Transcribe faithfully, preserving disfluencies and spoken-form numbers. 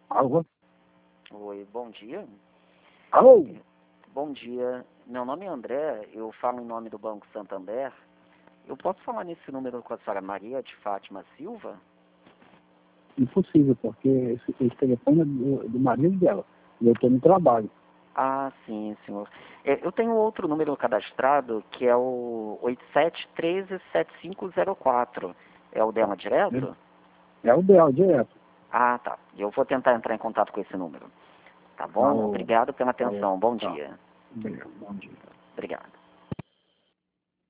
Alô? Oi, bom dia. Alô? Bom dia. Meu nome é André, eu falo em nome do Banco Santander. Eu posso falar nesse número com a senhora Maria de Fátima Silva? Impossível, porque esse, esse telefone é do, do marido dela. E eu estou no trabalho. Ah, sim, senhor. É, eu tenho outro número cadastrado, que é o oito sete um três sete cinco zero quatro. É o dela direto? É, é o dela, direto. Ah, tá. Eu vou tentar entrar em contato com esse número. Tá bom? Alô? Obrigado pela Alô? atenção. Bom Tá. dia. Obrigado, bom dia. Obrigado.